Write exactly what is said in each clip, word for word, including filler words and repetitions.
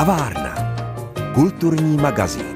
Kavárna. Kulturní magazín.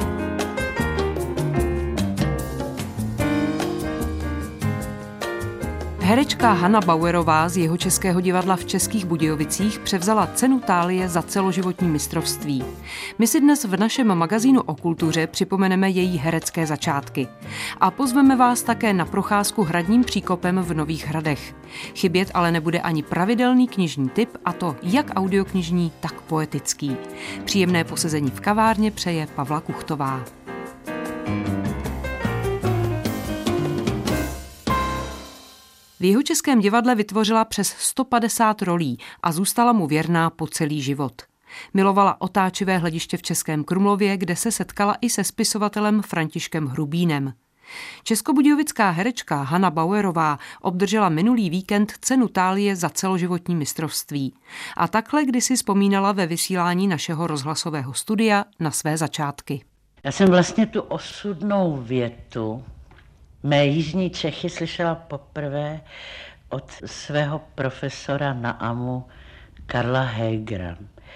Herečka Hana Bauerová z Jihočeského divadla v Českých Budějovicích převzala cenu Thálie za celoživotní mistrovství. My si dnes v našem magazínu o kultuře připomeneme její herecké začátky. A pozveme vás také na procházku hradním příkopem v Nových Hradech. Chybět ale nebude ani pravidelný knižní tip, a to jak audioknižní, tak poetický. Příjemné posezení v kavárně přeje Pavla Kuchtová. V Jihočeském divadle vytvořila přes sto padesát rolí a zůstala mu věrná po celý život. Milovala otáčivé hlediště v Českém Krumlově, kde se setkala i se spisovatelem Františkem Hrubínem. Českobudějovická herečka Hana Bauerová obdržela minulý víkend cenu Thálie za celoživotní mistrovství. A takhle kdysi vzpomínala ve vysílání našeho rozhlasového studia na své začátky. Já jsem vlastně tu osudnou větu mé jižní Čechy slyšela poprvé od svého profesora na AMU Karla Hegera.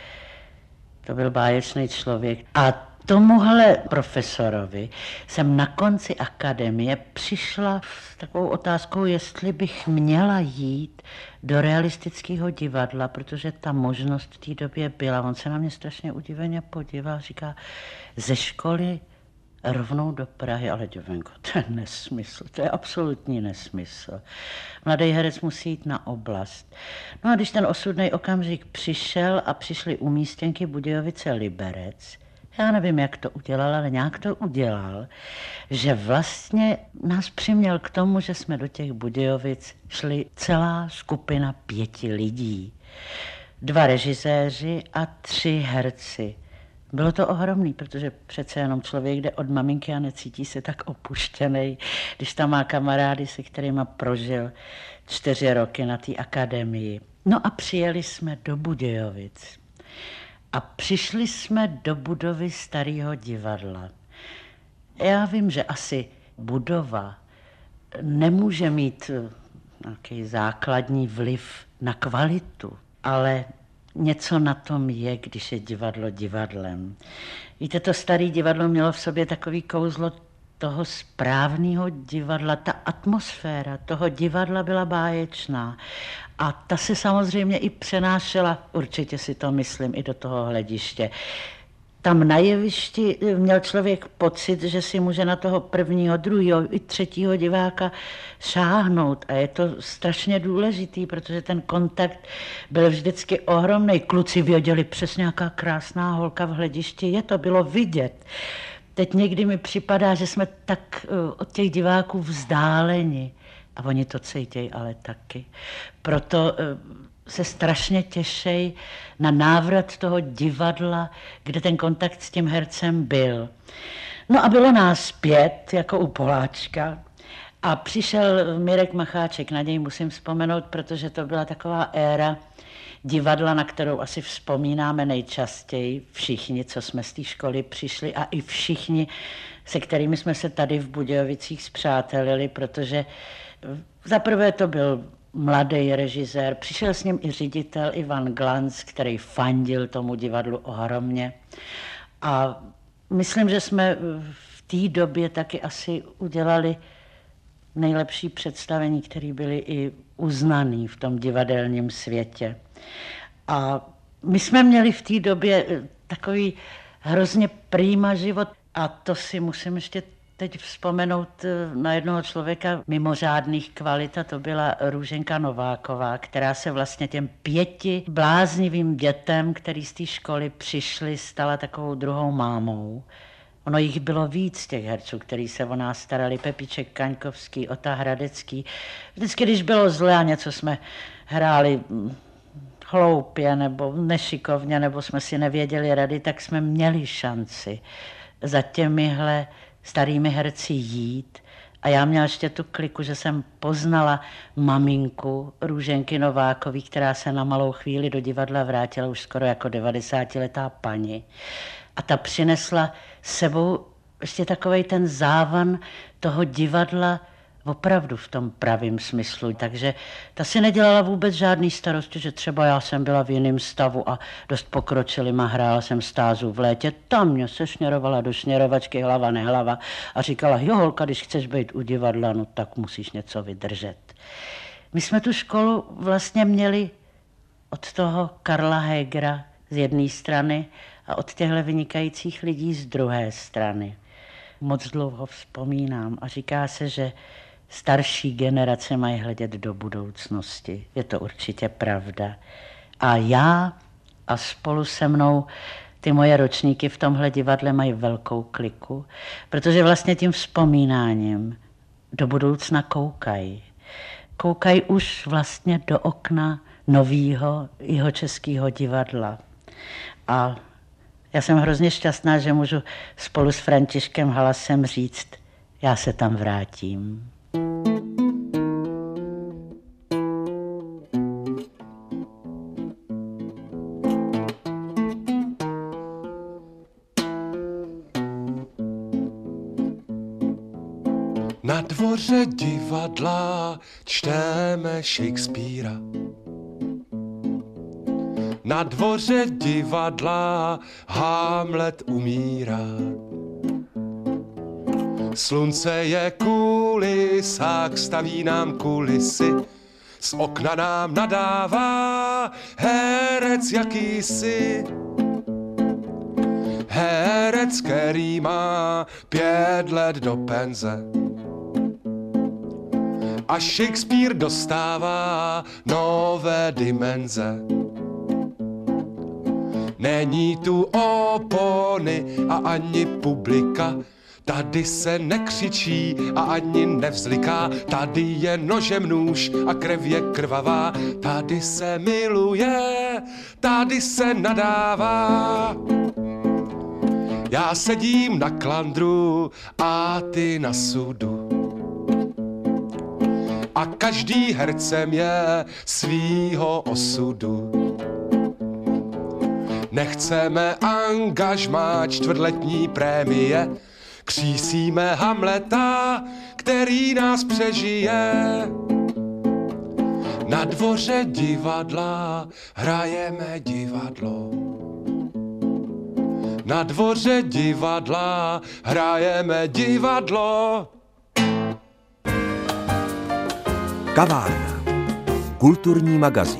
To byl báječný člověk. A tomuhle profesorovi jsem na konci akademie přišla s takovou otázkou, jestli bych měla jít do realistického divadla, protože ta možnost v té době byla. On se na mě strašně udiveně podíval, říká, ze školy rovnou do Prahy, ale děvenko, to je nesmysl, to je absolutní nesmysl. Mladý herec musí jít na oblast. No a když ten osudný okamžik přišel a přišly umístěnky Budějovice Liberec, já nevím, jak to udělal, ale nějak to udělal, že vlastně nás přiměl k tomu, že jsme do těch Budějovic šli celá skupina pěti lidí. Dva režiséři a tři herci. Bylo to ohromný, protože přece jenom člověk jde od maminky a necítí se tak opuštěnej, když tam má kamarády, se kterýma prožil čtyři roky na té akademii. No a přijeli jsme do Budějovic. A přišli jsme do budovy Starého divadla. Já vím, že asi budova nemůže mít nějaký základní vliv na kvalitu, ale něco na tom je, když je divadlo divadlem. Víte, to Staré divadlo mělo v sobě takový kouzlo toho správného divadla. Ta atmosféra toho divadla byla báječná. A ta se samozřejmě i přenášela, určitě si to myslím, i do toho hlediště. Tam na jevišti měl člověk pocit, že si může na toho prvního, druhého i třetího diváka šáhnout. A je to strašně důležitý, protože ten kontakt byl vždycky ohromný. Kluci věděli přesně, jaká krásná holka v hledišti je, to bylo vidět. Teď někdy mi připadá, že jsme tak od těch diváků vzdáleni. A oni to cítějí ale taky. Proto se strašně těšej na návrat toho divadla, kde ten kontakt s tím hercem byl. No a bylo nás pět, jako u Poláčka. A přišel Mirek Macháček, na něj musím vzpomenout, protože to byla taková éra divadla, na kterou asi vzpomínáme nejčastěji všichni, co jsme z té školy přišli, a i všichni, se kterými jsme se tady v Budějovicích spřátelili, protože zaprvé to byl mladý režisér, přišel s ním i ředitel Ivan Glanc, který fandil tomu divadlu ohromně. A myslím, že jsme v té době taky asi udělali nejlepší představení, které byly i uznaný v tom divadelním světě. A my jsme měli v té době takový hrozně prýma život, a to si musím ještě teď vzpomenout na jednoho člověka mimořádných kvalit, a to byla Růženka Nováková, která se vlastně těm pěti bláznivým dětem, který z té školy přišli, stala takovou druhou mámou. Ono jich bylo víc, těch herců, který se o nás starali, Pepíček Kaňkovský, Ota Hradecký. Vždycky, když bylo zle a něco jsme hráli hloupě nebo nešikovně, nebo jsme si nevěděli rady, tak jsme měli šanci za těmihle starými herci jít. A já měla ještě tu kliku, že jsem poznala maminku Růženky Novákový, která se na malou chvíli do divadla vrátila už skoro jako devadesátiletá paní. A ta přinesla s sebou ještě takovej ten závan toho divadla Opravdu v tom pravém smyslu. Takže ta si nedělala vůbec žádný starosti, že třeba já jsem byla v jiném stavu a dost pokročilým a hrála jsem stázu v létě. Tam mě se šněrovala do šněrovačky hlava nehlava a říkala, jo holka, když chceš být u divadla, no tak musíš něco vydržet. My jsme tu školu vlastně měli od toho Karla Hegera z jedné strany a od těchto vynikajících lidí z druhé strany. Moc dlouho vzpomínám a říká se, že starší generace mají hledět do budoucnosti. Je to určitě pravda. A já a spolu se mnou ty moje ročníky v tomhle divadle mají velkou kliku, protože vlastně tím vzpomínáním do budoucna koukají. Koukají už vlastně do okna novýho jihočeského divadla. A já jsem hrozně šťastná, že můžu spolu s Františkem Halasem říct, já se tam vrátím. Na dvoře divadla čteme Shakespearea. Na dvoře divadla Hamlet umírá. Slunce je kulisák, staví nám kulisy. Z okna nám nadává herec jakýsi. Herec, který má pět let do penze. A Shakespeare dostává nové dimenze. Není tu opony a ani publika, tady se nekřičí a ani nevzliká, tady je nožem nůž a krev je krvavá, tady se miluje, tady se nadává. Já sedím na klandru a ty na sudu. A každý hercem je svýho osudu. Nechceme angažmá čtvrtletní prémie, křísíme Hamleta, který nás přežije. Na dvoře divadla hrajeme divadlo. Na dvoře divadla hrajeme divadlo. Kavárna. Kulturní magazín.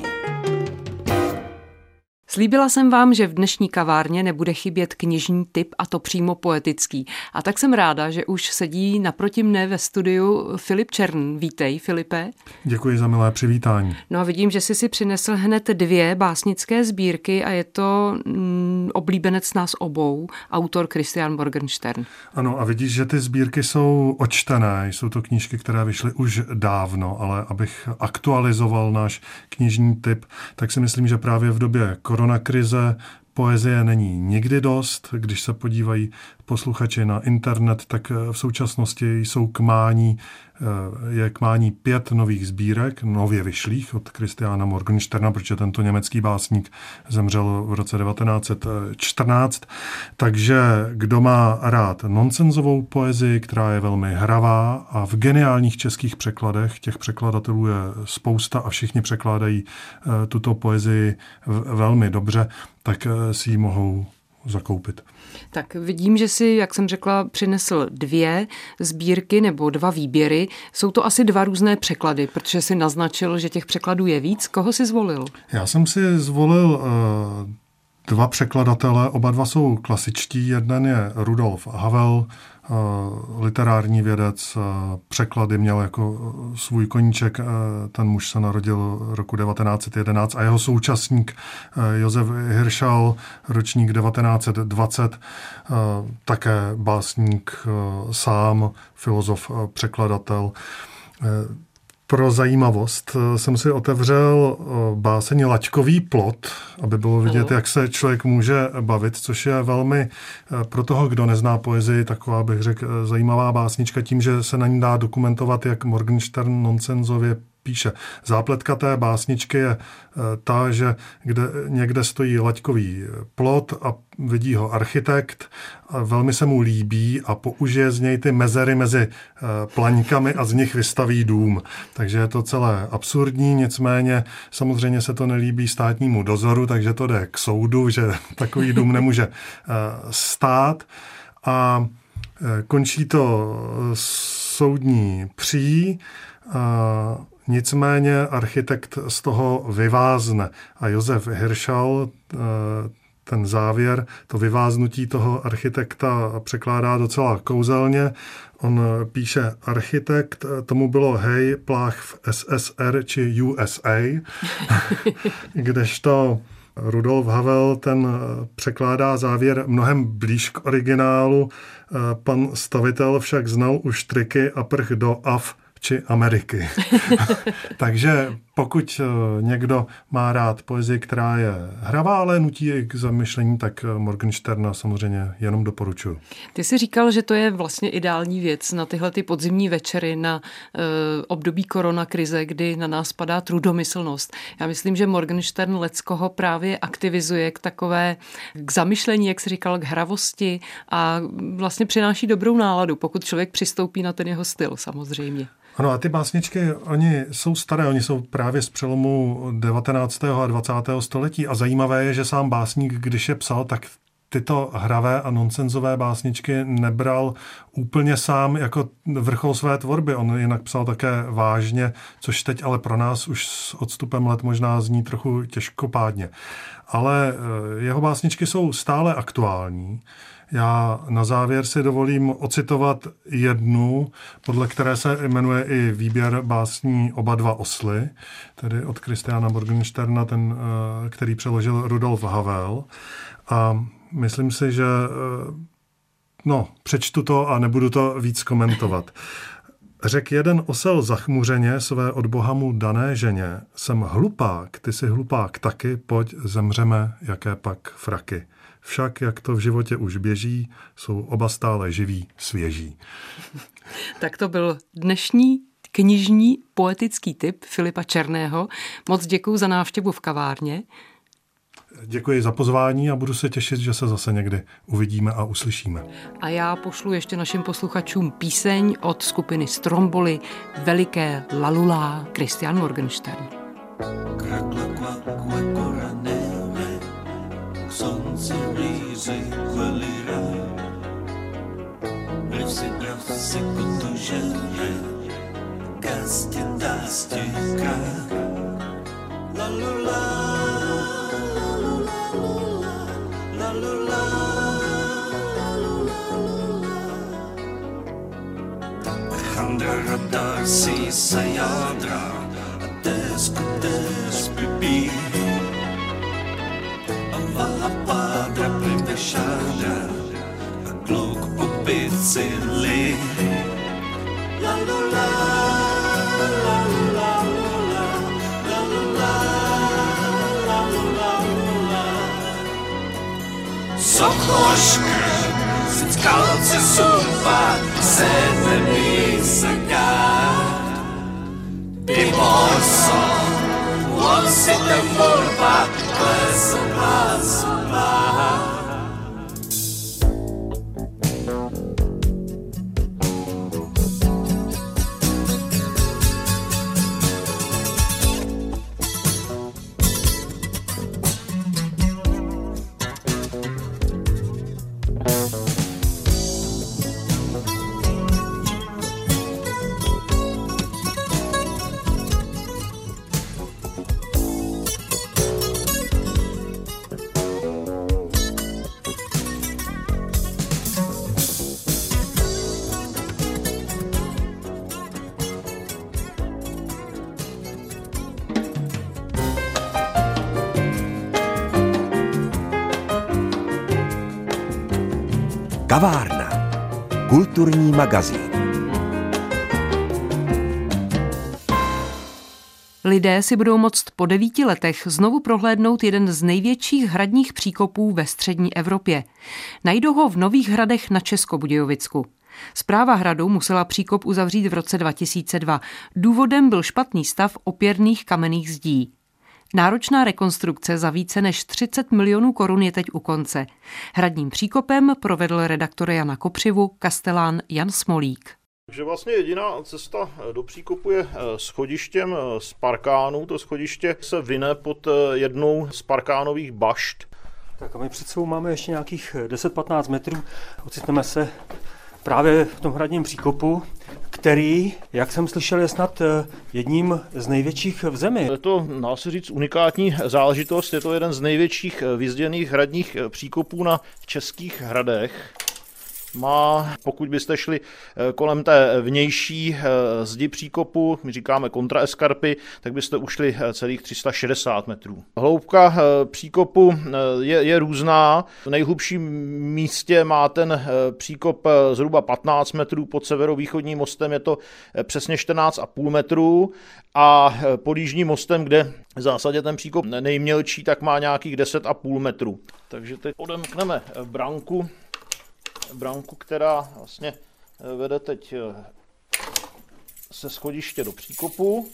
Slíbila jsem vám, že v dnešní kavárně nebude chybět knižní tip, a to přímo poetický. A tak jsem ráda, že už sedí naproti mne ve studiu Filip Čern. Vítej, Filipe. Děkuji za milé přivítání. No a vidím, že jsi si přinesl hned dvě básnické sbírky a je to mm, oblíbenec nás obou, autor Christian Morgenstern. Ano, a vidíš, že ty sbírky jsou odčtené. Jsou to knížky, které vyšly už dávno, ale abych aktualizoval náš knižní tip, tak si myslím, že právě v době koronakrize poezie není nikdy dost. Když se podívají posluchači na internet, tak v současnosti jsou k mání, je k mání pět nových sbírek, nově vyšlých od Christiana Morgensterna, protože tento německý básník zemřel v roce devatenáct set čtrnáct. Takže kdo má rád nonsenzovou poezii, která je velmi hravá a v geniálních českých překladech, těch překladatelů je spousta a všichni překládají tuto poezii velmi dobře, tak si ji mohou zakoupit. Tak vidím, že si, jak jsem řekla, přinesl dvě sbírky nebo dva výběry. Jsou to asi dva různé překlady, protože si naznačil, že těch překladů je víc. Koho si zvolil? Já jsem si zvolil uh, dva překladatele, oba dva jsou klasičtí. Jeden je Rudolf Havel, uh, literární vědec, uh, překlady měl jako svůj koníček. Uh, ten muž se narodil roku devatenáct set jedenáct a jeho současník uh, Josef Hirschal, ročník devatenáct set dvacet, uh, také básník uh, sám, filozof, uh, překladatel. Uh, Pro zajímavost jsem si otevřel báseň Laťkový plot, aby bylo vidět, jak se člověk může bavit, což je velmi pro toho, kdo nezná poezii, taková, bych řekl, zajímavá básnička tím, že se na ní dá dokumentovat, jak Morgenstern nonsenzově píše. Zápletka té básničky je ta, že kde, někde stojí laťkový plot a vidí ho architekt, a velmi se mu líbí a použije z něj ty mezery mezi plaňkami a z nich vystaví dům. Takže je to celé absurdní, nicméně samozřejmě se to nelíbí státnímu dozoru, takže to jde k soudu, že takový dům nemůže stát a končí to soudní pří, a nicméně architekt z toho vyvázne a Josef Hirschal ten závěr, to vyváznutí toho architekta překládá docela kouzelně. On píše, architekt, tomu bylo hej, plách v S S R či U S A, kdežto Rudolf Havel ten překládá závěr mnohem blíž k originálu. Pan stavitel však znal už triky a prch do A F či Ameriky. Takže pokud někdo má rád poezii, která je hravá, ale nutí k zamyšlení, tak Morgensterna samozřejmě jenom doporučuji. Ty jsi říkal, že to je vlastně ideální věc na tyhle ty podzimní večery, na e, období koronakrize, kdy na nás padá trudomyslnost. Já myslím, že Morgenstern leckoho právě aktivizuje k takové, k zamyšlení, jak jsi říkal, k hravosti a vlastně přináší dobrou náladu, pokud člověk přistoupí na ten jeho styl samozřejmě. Ano, a ty básničky, oni jsou staré, oni jsou právě z přelomu devatenáctého a dvacátého století a zajímavé je, že sám básník, když je psal, tak tyto hravé a nonsenzové básničky nebral úplně sám jako vrchol své tvorby. On jinak psal také vážně, což teď ale pro nás už s odstupem let možná zní trochu těžkopádně. Ale jeho básničky jsou stále aktuální. Já na závěr si dovolím ocitovat jednu, podle které se jmenuje i výběr básní Oba dva osly, tedy od Christiana Morgensterna, ten, který přeložil Rudolf Havel. A myslím si, že no, přečtu to a nebudu to víc komentovat. Řekl jeden osel zachmuřeně své od Boha mu dané ženě, jsem hlupák, ty jsi hlupák taky, pojď zemřeme, jaké pak fraky. Však, jak to v životě už běží, jsou oba stále živí, svěží. Tak to byl dnešní knižní poetický tip Filipa Černého. Moc děkuju za návštěvu v kavárně. Děkuji za pozvání a budu se těšit, že se zase někdy uvidíme a uslyšíme. A já pošlu ještě našim posluchačům píseň od skupiny Stromboli Veliké lalulá Christian Morgenstern. Slunce blíže kvalira, vliv si prav si kutuže, kastě dástě krá. Lalula, lalula, lalula, lalula. Chandra radar si sa jádra, a desku des pipí. A pádra privešáda a kluk po bicili. Lalula, lalula, lalula, lalula, lalula. Sochoška, sickalce sumpa, sedme mísa gát. Pimoso, on si tam morba, kleso hlasu má. Kavárna. Kulturní magazín. Lidé si budou moct po devíti letech znovu prohlédnout jeden z největších hradních příkopů ve střední Evropě. Najdou ho v Nových Hradech na Českobudějovicku. Správa hradu musela příkop uzavřít v roce dva tisíce dva. Důvodem byl špatný stav opěrných kamenných zdí. Náročná rekonstrukce za více než třicet milionů korun je teď u konce. Hradním příkopem provedl redaktor Jana Kopřivu kastelán Jan Smolík. Takže vlastně jediná cesta do příkopu je schodištěm z parkánu. To schodiště se vyne pod jednou z parkánových bašt. Tak a my před sebou máme ještě nějakých deset patnáct metrů. Ocitneme se právě v tom hradním příkopu, který, jak jsem slyšel, je snad jedním z největších v zemi. Je to, dá se říct, unikátní záležitost. Je to jeden z největších vyzděných hradních příkopů na českých hradech. Má, pokud byste šli kolem té vnější zdi příkopu, my říkáme kontraeskarpy, tak byste ušli celých tři sta šedesát metrů. Hloubka příkopu je, je různá. V nejhlubším místě má ten příkop zhruba patnáct metrů, pod severovýchodním mostem je to přesně čtrnáct celá pět metrů a pod jižním mostem, kde v zásadě ten příkop nejmělčí, tak má nějakých deset celá pět metrů. Takže teď odemkneme branku. Branku, která vlastně vede teď se schodiště do příkopu.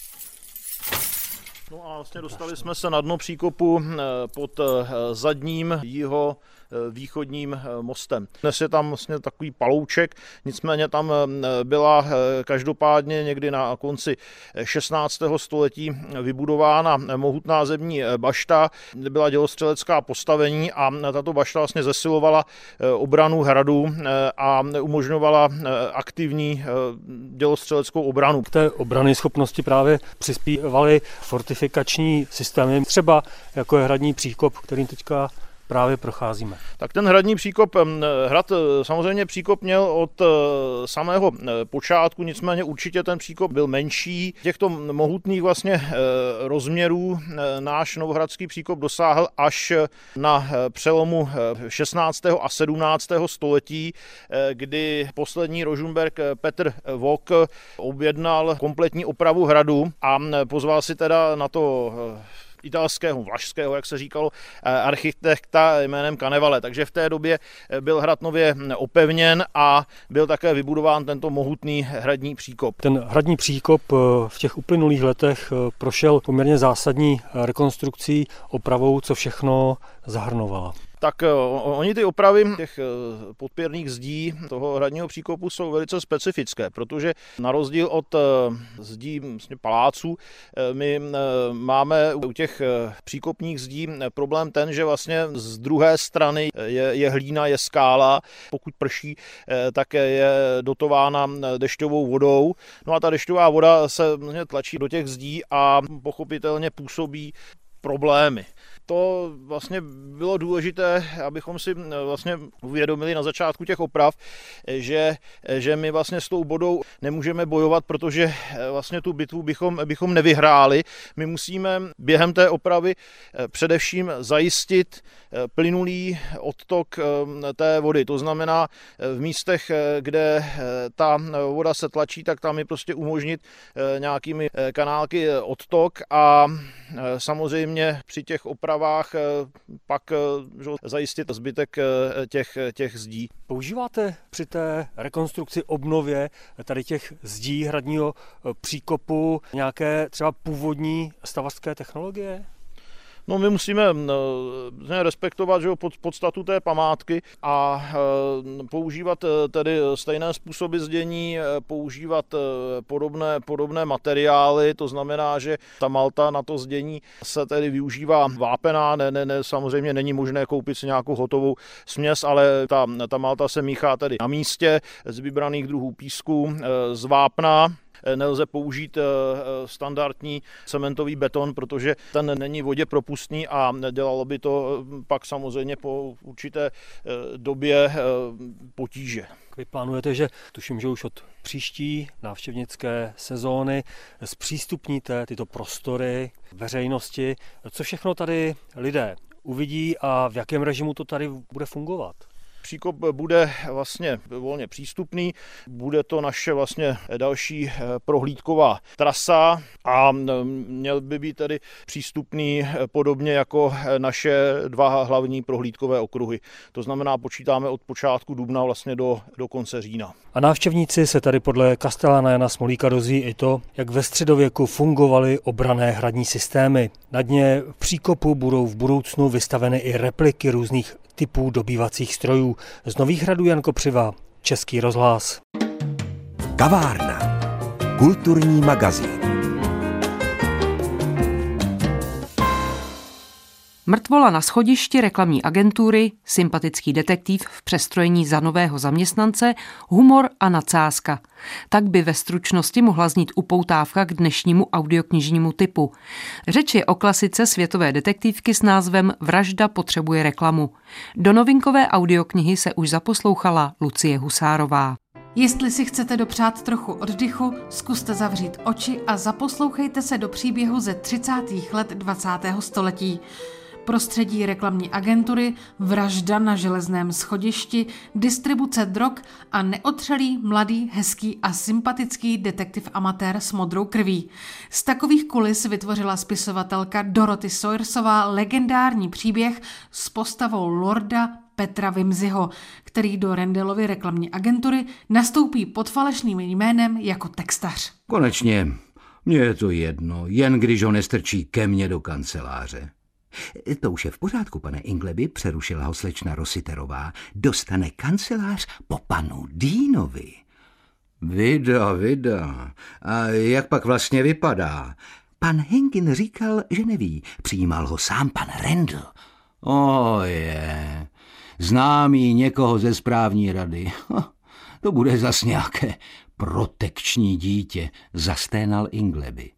No a vlastně dostali jsme se na dno příkopu pod zadním jeho východním mostem. Dnes je tam vlastně takový palouček, nicméně tam byla každopádně někdy na konci šestnáctého století vybudována mohutná zemní bašta, kde byla dělostřelecká postavení a tato bašta vlastně zesilovala obranu hradu a umožňovala aktivní dělostřeleckou obranu. K té obrany schopnosti právě přispívaly fortifikační systémy, třeba jako je hradní příkop, kterým teďka právě procházíme. Tak ten hradní příkop, hrad samozřejmě příkop měl od samého počátku, nicméně určitě ten příkop byl menší. Těchto mohutných vlastně rozměrů náš novohradský příkop dosáhl až na přelomu šestnáctého a sedmnáctého století, kdy poslední Rožmberk Petr Vok objednal kompletní opravu hradu a pozval si teda na to italského, vlašského, jak se říkalo, architekta jménem Canevale. Takže v té době byl hrad nově opevněn a byl také vybudován tento mohutný hradní příkop. Ten hradní příkop v těch uplynulých letech prošel poměrně zásadní rekonstrukcí, opravou, co všechno zahrnovala. Tak oni ty opravy těch podpěrných zdí toho hradního příkopu jsou velice specifické, protože na rozdíl od zdí vlastně paláců, my máme u těch příkopních zdí problém ten, že vlastně z druhé strany je, je hlína, je skála, pokud prší, tak je dotována dešťovou vodou. No a ta dešťová voda se tlačí do těch zdí a pochopitelně působí problémy. To vlastně bylo důležité, abychom si vlastně uvědomili na začátku těch oprav, že, že my vlastně s tou vodou nemůžeme bojovat, protože vlastně tu bitvu bychom, bychom nevyhráli. My musíme během té opravy především zajistit plynulý odtok té vody. To znamená v místech, kde ta voda se tlačí, tak tam je prostě umožnit nějakými kanálky odtok a samozřejmě při těch opravách pak zajistit zbytek těch, těch zdí. Používáte při té rekonstrukci, obnově tady těch zdí hradního příkopu nějaké třeba původní stavařské technologie? No, my musíme respektovat, že, podstatu té památky a používat tedy stejné způsoby zdění, používat podobné, podobné materiály, to znamená, že ta malta na to zdění se tedy využívá vápená, ne, ne, ne, samozřejmě není možné koupit si nějakou hotovou směs, ale ta, ta malta se míchá tedy na místě z vybraných druhů písku, z vápna. Nelze použít standardní cementový beton, protože ten není vodě propustný a dělalo by to pak samozřejmě po určité době potíže. Vy plánujete, že tuším, že už od příští návštěvnické sezóny zpřístupníte tyto prostory veřejnosti. Co všechno tady lidé uvidí a v jakém režimu to tady bude fungovat? Příkop bude vlastně volně přístupný, bude to naše vlastně další prohlídková trasa a měl by být tedy přístupný podobně jako naše dva hlavní prohlídkové okruhy. To znamená, počítáme od počátku dubna vlastně do, do konce října. A návštěvníci se tady podle kastelána Jana Smolíka dozví i to, jak ve středověku fungovaly obranné hradní systémy. Na dně příkopu budou v budoucnu vystaveny i repliky různých typů dobývacích strojů. Z Nových Hradů Jan Kopřiva, Český rozhlas. Kavárna. Kulturní magazín. Mrtvola na schodišti reklamní agentury, sympatický detektiv v přestrojení za nového zaměstnance, humor a nadsázka. Tak by ve stručnosti mohla znít upoutávka k dnešnímu audioknižnímu typu. Řeč je o klasice světové detektivky s názvem Vražda potřebuje reklamu. Do novinkové audioknihy se už zaposlouchala Lucie Husárová. Jestli si chcete dopřát trochu oddychu, zkuste zavřít oči a zaposlouchejte se do příběhu ze třicátých let dvacátého století. Prostředí reklamní agentury, vražda na železném schodišti, distribuce drog a neotřelý, mladý, hezký a sympatický detektiv amatér s modrou krví. Z takových kulis vytvořila spisovatelka Dorothy Sayersová legendární příběh s postavou lorda Petra Wimseyho, který do Rendelovy reklamní agentury nastoupí pod falešným jménem jako textař. Konečně, mně je to jedno, jen když ho nestrčí ke mně do kanceláře. To už je v pořádku, pane Ingleby, přerušila ho slečna Rossiterová. Dostane kancelář po panu Deanovi. Vida, vida. A jak pak vlastně vypadá? Pan Henkin říkal, že neví. Přijímal ho sám pan Randall. O je, známý někoho ze správní rady. To bude zas nějaké protekční dítě, zasténal Ingleby.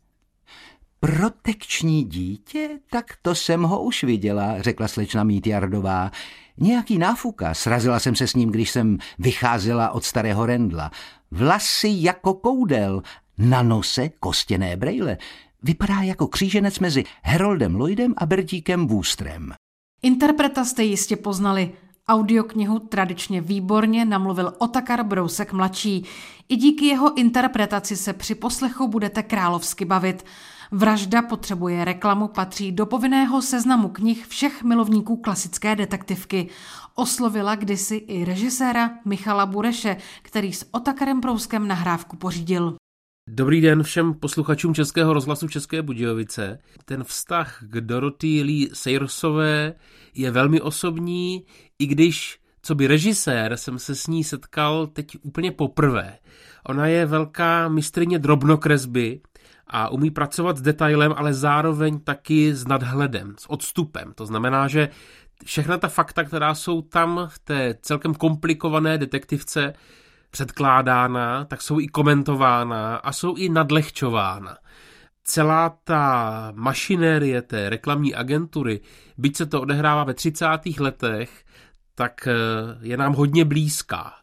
Protekční dítě? Tak to jsem ho už viděla, řekla slečna Meatyardová. Nějaký náfuka, srazila jsem se s ním, když jsem vycházela od starého Rendla. Vlasy jako koudel, na nose kostěné brejle. Vypadá jako kříženec mezi Haroldem Lloydem a Bertíkem Woosterem. Interpreta jste jistě poznali. Audioknihu tradičně výborně namluvil Otakar Brousek mladší. I díky jeho interpretaci se při poslechu budete královsky bavit. Vražda potřebuje reklamu patří do povinného seznamu knih všech milovníků klasické detektivky. Oslovila kdysi i režiséra Michala Bureše, který s Otakarem Brouskem nahrávku pořídil. Dobrý den všem posluchačům Českého rozhlasu České Budějovice. Ten vztah k Dorothy Lee Sayersové je velmi osobní, i když co by režisér jsem se s ní setkal teď úplně poprvé. Ona je velká mistryně drobnokresby a umí pracovat s detailem, ale zároveň taky s nadhledem, s odstupem. To znamená, že všechna ta fakta, která jsou tam v té celkem komplikované detektivce předkládána, tak jsou i komentována a jsou i nadlehčována. Celá ta mašinérie té reklamní agentury, byť se to odehrává ve třicátých letech, tak je nám hodně blízká.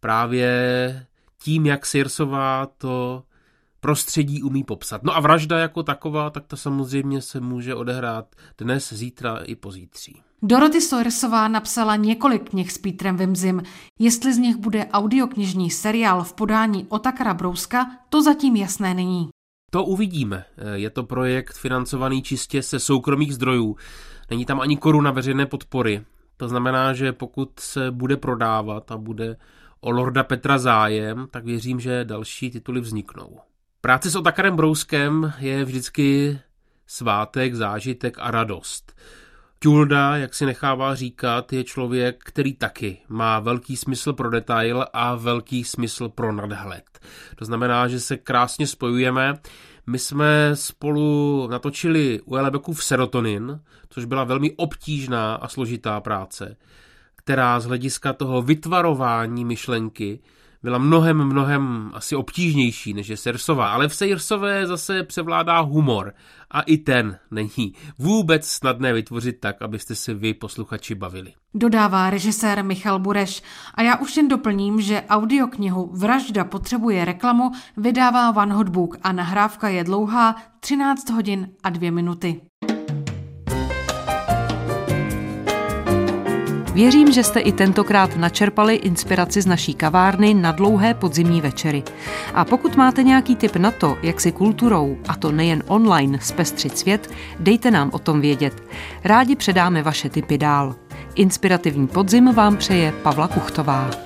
Právě tím, jak Sayersová to prostředí umí popsat. No a vražda jako taková, tak to samozřejmě se může odehrát dnes, zítra i pozítří. Dorothy Sayersová napsala několik knih s Petrem Wimseym. Jestli z nich bude audioknižní seriál v podání Otakara Brouska, to zatím jasné není. To uvidíme. Je to projekt financovaný čistě se soukromých zdrojů. Není tam ani koruna veřejné podpory. To znamená, že pokud se bude prodávat a bude o lorda Petra zájem, tak věřím, že další tituly vzniknou. Práce s Otakarem Brouskem je vždycky svátek, zážitek a radost. Tulda, jak si nechává říkat, je člověk, který taky má velký smysl pro detail a velký smysl pro nadhled. To znamená, že se krásně spojujeme. My jsme spolu natočili u Elebekův Serotonin, což byla velmi obtížná a složitá práce, která z hlediska toho vytvarování myšlenky byla mnohem, mnohem asi obtížnější, než je Sayersová. Ale v Sayersové zase převládá humor. A i ten není vůbec snadné vytvořit tak, abyste se vy, posluchači, bavili. Dodává režisér Michal Bureš. A já už jen doplním, že audioknihu Vražda potřebuje reklamu vydává One Hot Book a nahrávka je dlouhá třináct hodin a dvě minuty. Věřím, že jste i tentokrát načerpali inspiraci z naší kavárny na dlouhé podzimní večery. A pokud máte nějaký tip na to, jak si kulturou, a to nejen online, zpestřit svět, dejte nám o tom vědět. Rádi předáme vaše tipy dál. Inspirativní podzim vám přeje Pavla Kuchtová.